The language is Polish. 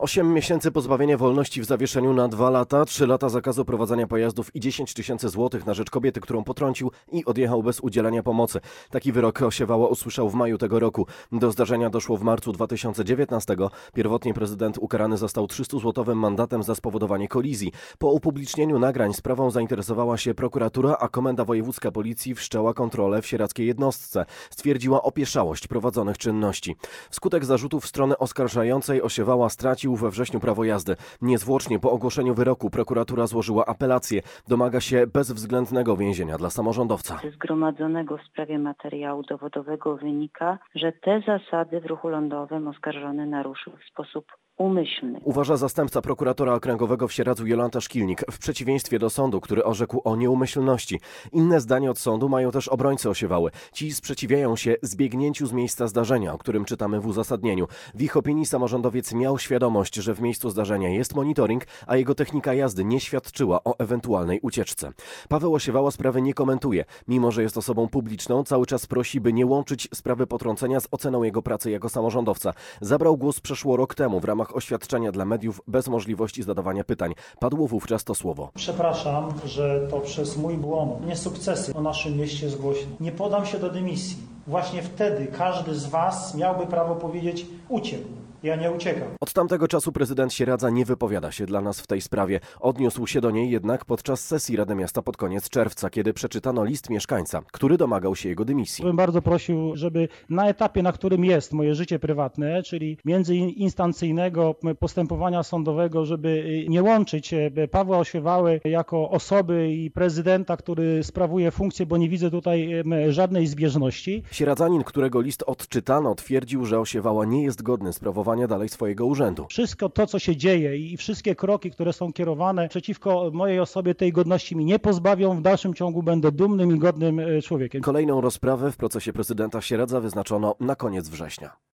8 miesięcy pozbawienia wolności w zawieszeniu na 2 lata, 3 lata zakazu prowadzenia pojazdów i 10 tysięcy złotych na rzecz kobiety, którą potrącił i odjechał bez udzielenia pomocy. Taki wyrok Osiewało usłyszał w maju tego roku. Do zdarzenia doszło w marcu 2019. Pierwotnie prezydent ukarany został 300-złotowym mandatem za spowodowanie kolizji. Po upublicznieniu nagrań sprawą zainteresowała się prokuratura, a Komenda Wojewódzka Policji wszczęła kontrolę w sieradzkiej jednostce. Stwierdziła opieszałość prowadzonych czynności. Wskutek zarzutów strony oskarżającej Osiewała stracił we wrześniu prawo jazdy. Niezwłocznie po ogłoszeniu wyroku prokuratura złożyła apelację. Domaga się bezwzględnego więzienia dla samorządowca. Ze zgromadzonego w sprawie materiału dowodowego wynika, że te zasady w ruchu lądowym oskarżony naruszył w sposób umyślny. Uważa zastępca prokuratora okręgowego w Sieradzu Jolanta Szkilnik, w przeciwieństwie do sądu, który orzekł o nieumyślności. Inne zdanie od sądu mają też obrońcy Osiewały. Ci sprzeciwiają się zbiegnięciu z miejsca zdarzenia, o którym czytamy w uzasadnieniu. W ich opinii samorządowiec miał świadomość, że w miejscu zdarzenia jest monitoring, a jego technika jazdy nie świadczyła o ewentualnej ucieczce. Paweł Osiewała sprawy nie komentuje. Mimo że jest osobą publiczną, cały czas prosi, by nie łączyć sprawy potrącenia z oceną jego pracy jako samorządowca. Zabrał głos przeszło rok temu w ramach oświadczenia dla mediów bez możliwości zadawania pytań. Padło wówczas to słowo. Przepraszam, że to przez mój błąd, niesukcesy o naszym mieście zgłośno. Nie podam się do dymisji. Właśnie wtedy każdy z Was miałby prawo powiedzieć: uciekł. Ja nie uciekam. Od tamtego czasu prezydent Sieradza nie wypowiada się dla nas w tej sprawie. Odniósł się do niej jednak podczas sesji Rady Miasta pod koniec czerwca, kiedy przeczytano list mieszkańca, który domagał się jego dymisji. Bym bardzo prosił, żeby na etapie, na którym jest moje życie prywatne, czyli międzyinstancyjnego postępowania sądowego, żeby nie łączyć Pawła Osiewały jako osoby i prezydenta, który sprawuje funkcję, bo nie widzę tutaj żadnej zbieżności. Sieradzanin, którego list odczytano, twierdził, że Osiewała nie jest godny sprawowania dalej swojego urzędu. Wszystko to, co się dzieje i wszystkie kroki, które są kierowane przeciwko mojej osobie, tej godności mi nie pozbawią. W dalszym ciągu będę dumnym i godnym człowiekiem. Kolejną rozprawę w procesie prezydenta Sieradza wyznaczono na koniec września.